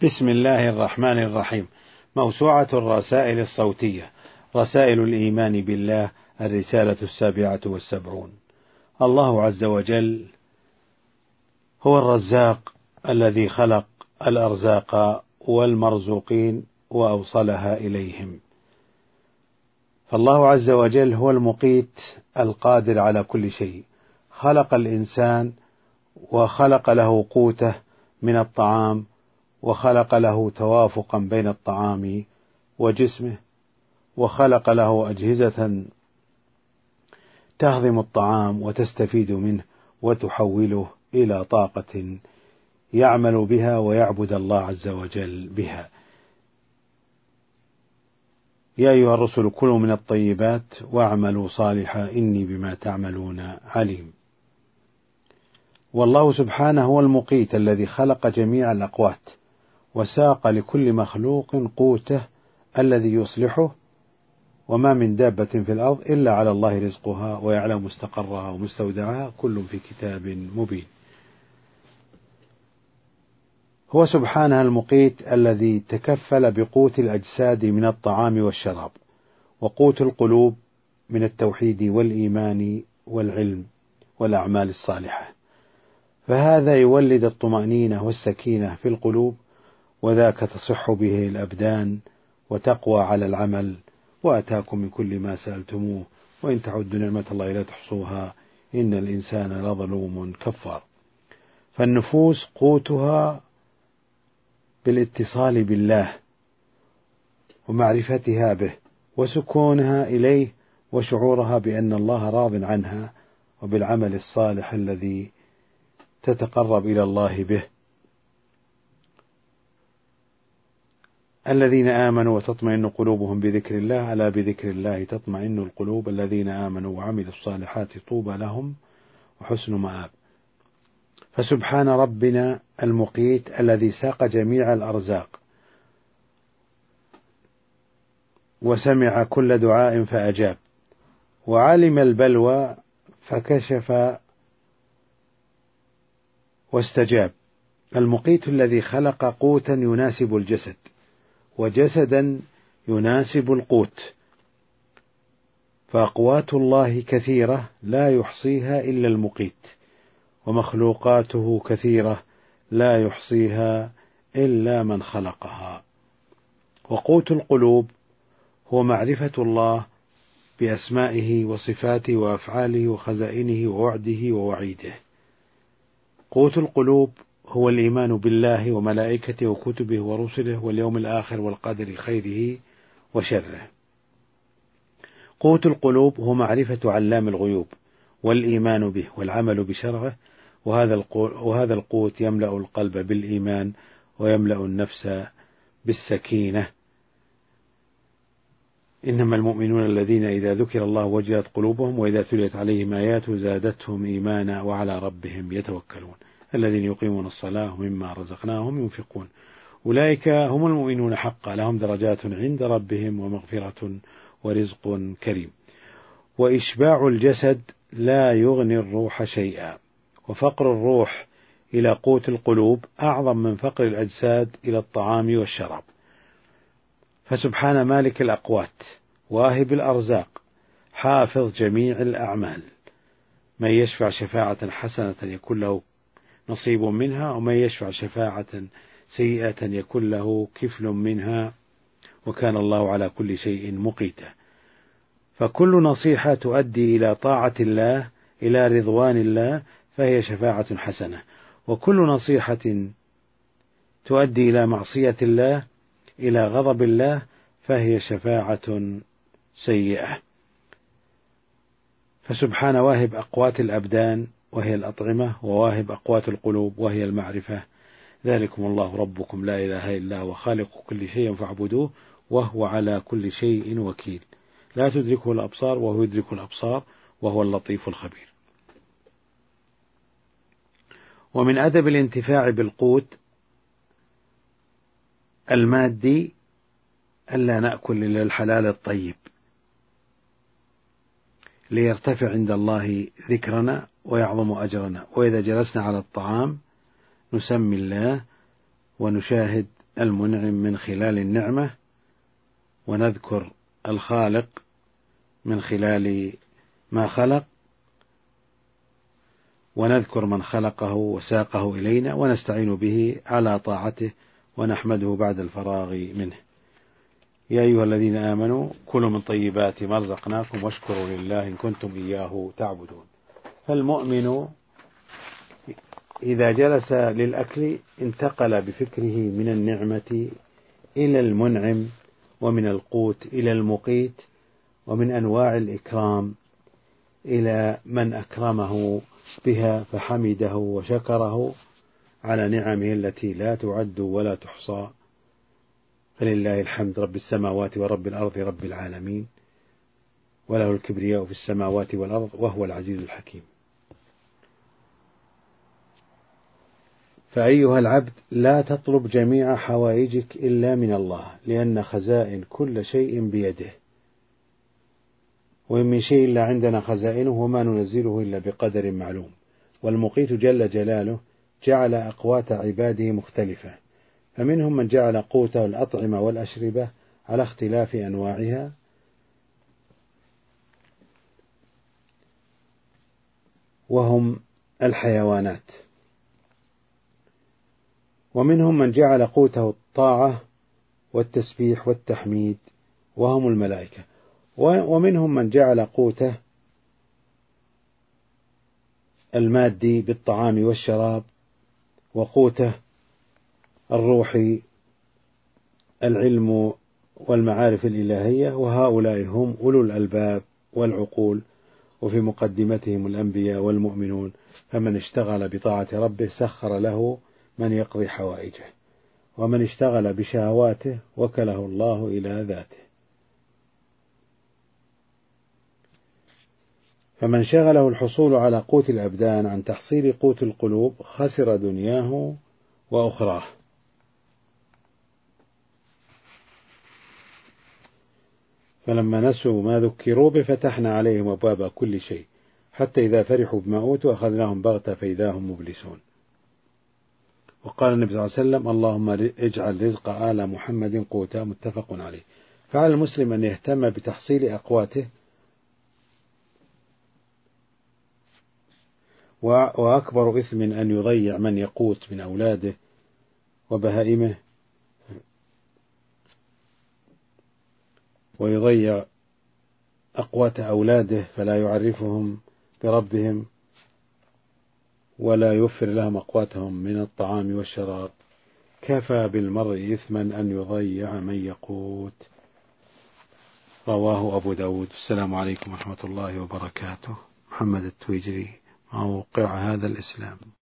بسم الله الرحمن الرحيم. موسوعة الرسائل الصوتية، رسائل الإيمان بالله، الرسالة 77. الله عز وجل هو الرزاق الذي خلق الأرزاق والمرزوقين وأوصلها إليهم، فالله عز وجل هو المقيت القادر على كل شيء. خلق الإنسان وخلق له قوته من الطعام، وخلق له توافقا بين الطعام وجسمه، وخلق له أجهزة تهضم الطعام وتستفيد منه وتحوله إلى طاقة يعمل بها ويعبد الله عز وجل بها. يا أيها الرسل كلوا من الطيبات واعملوا صالحا إني بما تعملون عليم. والله سبحانه هو المقيت الذي خلق جميع الأقوات وساق لكل مخلوق قوته الذي يصلحه، وما من دابة في الأرض إلا على الله رزقها ويعلم مستقرها ومستودعها كل في كتاب مبين. هو سبحانه المقيت الذي تكفل بقوت الأجساد من الطعام والشراب، وقوت القلوب من التوحيد والإيمان والعلم والأعمال الصالحة، فهذا يولد الطمأنينة والسكينة في القلوب، وذاك تصح به الأبدان وتقوى على العمل. وأتاكم من كل ما سألتموه وإن تعدوا نعمة الله لا تحصوها إن الإنسان لظلوم كفار. فالنفوس قوتها بالاتصال بالله ومعرفتها به وسكونها إليه وشعورها بأن الله راض عنها، وبالعمل الصالح الذي تتقرب إلى الله به. الذين آمنوا وتطمئن قلوبهم بذكر الله، ألا بذكر الله تطمئن القلوب. الذين آمنوا وعملوا الصالحات طوبى لهم وحسن مآب. فسبحان ربنا المقيت الذي ساق جميع الأرزاق وسمع كل دعاء فأجاب، وعلم البلوى فكشف واستجاب. المقيت الذي خلق قوتا يناسب الجسد وجسدا يناسب القوت، فأقوات الله كثيرة لا يحصيها إلا المقيت، ومخلوقاته كثيرة لا يحصيها إلا من خلقها. وقوت القلوب هو معرفة الله بأسمائه وصفاته وأفعاله وخزائنه ووعده ووعيده. قوت القلوب هو الإيمان بالله وملائكته وكتبه ورسله واليوم الآخر والقدر خيره وشره. قوت القلوب هو معرفة علام الغيوب والإيمان به والعمل بشرعه، وهذا القوت يملأ القلب بالإيمان ويملأ النفس بالسكينة. إنما المؤمنون الذين إذا ذكر الله وجلت قلوبهم وإذا تليت عليهم آياته زادتهم إيمانا وعلى ربهم يتوكلون الذين يقيمون الصلاة ومما رزقناهم ينفقون أولئك هم المؤمنون حقا لهم درجات عند ربهم ومغفرة ورزق كريم. وإشباع الجسد لا يغني الروح شيئا، وفقر الروح إلى قوت القلوب أعظم من فقر الأجساد إلى الطعام والشراب. فسبحان مالك الأقوات واهب الأرزاق حافظ جميع الأعمال، من يشفع شفاعة حسنة يكون له نصيب منها، ومن يشفع شفاعة سيئة يكون له كفل منها، وكان الله على كل شيء مقيتا. فكل نصيحة تؤدي إلى طاعة الله إلى رضوان الله فهي شفاعة حسنة، وكل نصيحة تؤدي إلى معصية الله إلى غضب الله فهي شفاعة سيئة. فسبحان واهب أقوات الأبدان وهي الأطعمة، وواهب أقوات القلوب وهي المعرفة. ذلكم الله ربكم لا إله إلا هو خالق كل شيء فاعبدوه وهو على كل شيء وكيل، لا تدركه الأبصار وهو يدرك الأبصار وهو اللطيف الخبير. ومن أدب الانتفاع بالقوت المادي ألا نأكل إلا الحلال الطيب ليرتفع عند الله ذكرنا ويعظم أجرنا. وإذا جلسنا على الطعام نسمي الله ونشاهد المنعم من خلال النعمة، ونذكر الخالق من خلال ما خلق، ونذكر من خلقه وساقه إلينا، ونستعين به على طاعته، ونحمده بعد الفراغ منه. يا أيها الذين آمنوا كلوا من طيبات ما رزقناكم واشكروا لله إن كنتم إياه تعبدون. فالمؤمن إذا جلس للأكل انتقل بفكره من النعمة إلى المنعم، ومن القوت إلى المقيت، ومن أنواع الإكرام إلى من أكرمه بها فحمده وشكره على نعمه التي لا تعد ولا تحصى. فلله الحمد رب السماوات ورب الأرض رب العالمين، وله الكبرياء في السماوات والأرض وهو العزيز الحكيم. فأيها العبد لا تطلب جميع حوائجك إلا من الله، لأن خزائن كل شيء بيده، وإن من شيء إلا عندنا خزائنه وما ننزله إلا بقدر معلوم. والمقيت جل جلاله جعل أقوات عباده مختلفة، فمنهم من جعل قوته الأطعمة والأشربة على اختلاف أنواعها، وهم الحيوانات، ومنهم من جعل قوته الطاعة والتسبيح والتحميد، وهم الملائكة، ومنهم من جعل قوته المادي بالطعام والشراب، وقوته الروحي العلم والمعارف الإلهية، وهؤلاء هم أولو الألباب والعقول، وفي مقدمتهم الأنبياء والمؤمنون. فمن اشتغل بطاعة ربه سخر له من يقضي حوائجه، ومن اشتغل بشهواته وكله الله إلى ذاته. فمن شغله الحصول على قوت الأبدان عن تحصيل قوت القلوب خسر دنياه وأخراه. فلما نسوا ما ذكروا به فتحنا عليهم أبواب كل شيء، حتى إذا فرحوا بما أوتوا أخذناهم بغتة فإذا هم مبلسون. وقال النبي صلى الله عليه وسلم: اللهم اجعل رزق آل محمد قوتا، متفق عليه. فعلى المسلم أن يهتم بتحصيل أقواته، وأكبر إثم أن يضيع من يقوت من أولاده وبهائمه، ويضيع أقوات أولاده فلا يعرفهم بربهم ولا يوفر لهم أقواتهم من الطعام والشراب. كفى بالمرء إثما أن يضيع من يقوت. رواه أبو داود. السلام عليكم ورحمة الله وبركاته. محمد التويجري، موقع هذا الإسلام.